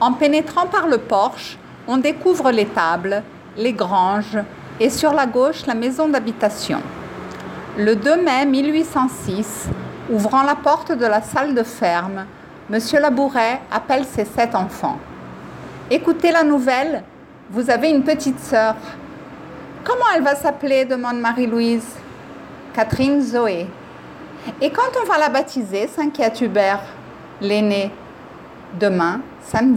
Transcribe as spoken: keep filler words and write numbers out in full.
En pénétrant par le porche, on découvre l'étable, les granges et sur la gauche la maison d'habitation. Le deux mai mille huit cent six, ouvrant la porte de la salle de ferme, Monsieur Labouret appelle ses sept enfants. « Écoutez la nouvelle, vous avez une petite sœur. »« Comment elle va s'appeler ?» demande Marie-Louise. « Catherine Zoé. »« Et quand on va la baptiser ?» s'inquiète Hubert, l'aîné. « Demain, samedi. »